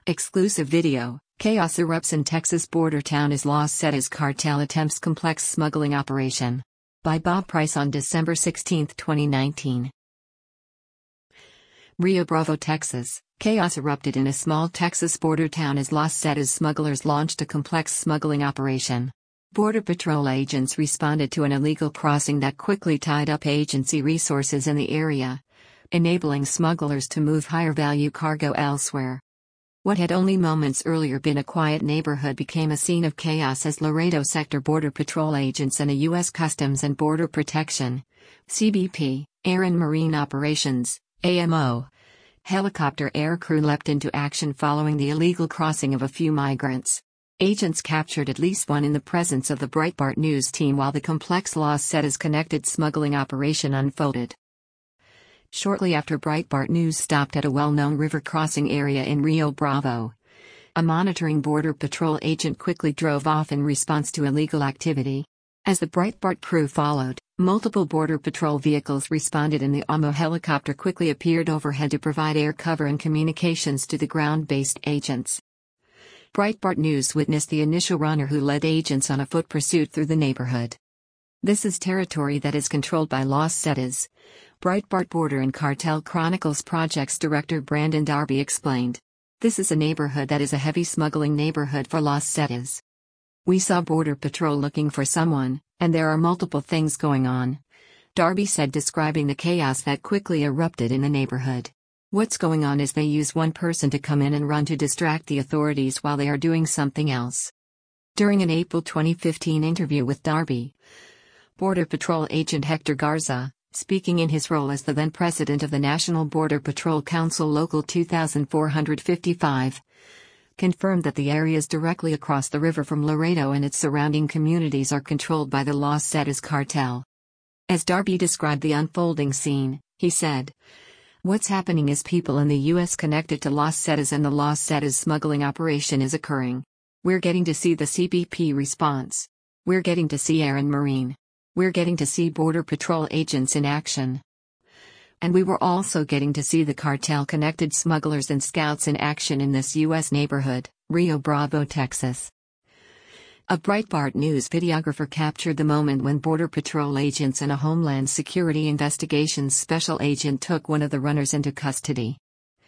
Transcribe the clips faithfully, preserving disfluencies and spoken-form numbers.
Exclusive video: Chaos erupts in Texas border town as Los Zetas cartel attempts complex smuggling operation. By Bob Price on December sixteenth, twenty nineteen. Rio Bravo, Texas. Chaos erupted in a small Texas border town as Los Zetas smugglers launched a complex smuggling operation. Border Patrol agents responded to an illegal crossing that quickly tied up agency resources in the area, enabling smugglers to move higher-value cargo elsewhere. What had only moments earlier been a quiet neighborhood became a scene of chaos as Laredo Sector Border Patrol agents and a U S Customs and Border Protection (C B P) Air and Marine Operations (A M O) helicopter aircrew leapt into action following the illegal crossing of a few migrants. Agents captured at least one in the presence of the Breitbart News team while the complex Los Zetas connected smuggling operation unfolded. Shortly after Breitbart News stopped at a well-known river crossing area in Rio Bravo, a monitoring Border Patrol agent quickly drove off in response to illegal activity. As the Breitbart crew followed, multiple Border Patrol vehicles responded and the A M O helicopter quickly appeared overhead to provide air cover and communications to the ground-based agents. Breitbart News witnessed the initial runner who led agents on a foot pursuit through the neighborhood. "This is territory that is controlled by Los Zetas," Breitbart Border and Cartel Chronicles Projects Director Brandon Darby explained. "This is a neighborhood that is a heavy smuggling neighborhood for Los Zetas. We saw Border Patrol looking for someone, and there are multiple things going on," Darby said, describing the chaos that quickly erupted in the neighborhood. "What's going on is they use one person to come in and run to distract the authorities while they are doing something else." During an April twenty fifteen interview with Darby, Border Patrol agent Hector Garza, speaking in his role as the then president of the National Border Patrol Council Local two thousand four hundred fifty-five, confirmed that the areas directly across the river from Laredo and its surrounding communities are controlled by the Los Zetas cartel. As Darby described the unfolding scene, he said, "What's happening is people in the U S connected to Los Zetas and the Los Zetas smuggling operation is occurring. We're getting to see the C B P response. We're getting to see Air and Marine. We're getting to see Border Patrol agents in action. And we were also getting to see the cartel-connected smugglers and scouts in action in this U S neighborhood, Rio Bravo, Texas." A Breitbart News videographer captured the moment when Border Patrol agents and a Homeland Security Investigations special agent took one of the runners into custody.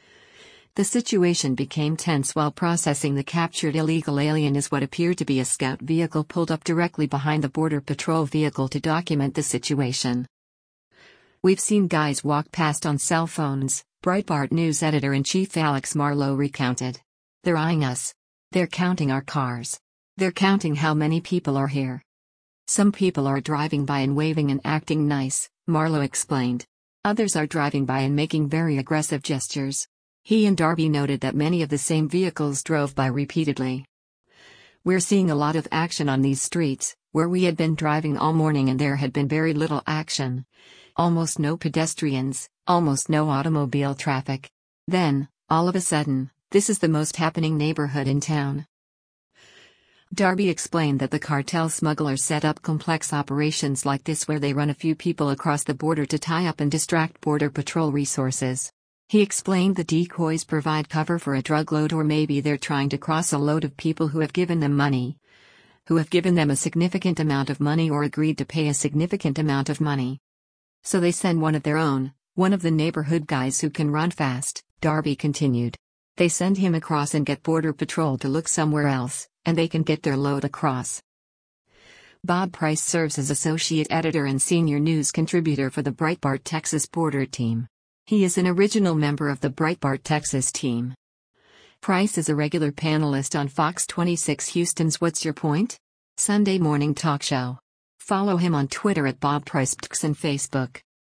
The situation became tense while processing the captured illegal alien as what appeared to be a scout vehicle pulled up directly behind the Border Patrol vehicle to document the situation. "We've seen guys walk past on cell phones," Breitbart News editor-in-chief Alex Marlow recounted. "They're eyeing us. They're counting our cars. They're counting how many people are here. Some people are driving by and waving and acting nice," Marlow explained. "Others are driving by and making very aggressive gestures." He and Darby noted that many of the same vehicles drove by repeatedly. "We're seeing a lot of action on these streets, where we had been driving all morning and there had been very little action. Almost no pedestrians, almost no automobile traffic. Then, all of a sudden, this is the most happening neighborhood in town." Darby explained that the cartel smugglers set up complex operations like this where they run a few people across the border to tie up and distract Border Patrol resources. He explained the decoys provide cover for a drug load, or maybe they're trying to cross a load of people who have given them money. Who have given them a significant amount of money or agreed to pay a significant amount of money. So they send one of their own, one of the neighborhood guys who can run fast, Darby continued. They send him across and get Border Patrol to look somewhere else, and they can get their load across. Bob Price serves as associate editor and senior news contributor for the Breitbart Texas Border team. He is an original member of the Breitbart Texas team. Price is a regular panelist on Fox twenty-six Houston's What's Your Point? Sunday morning talk show. Follow him on Twitter at Bob Price and Facebook.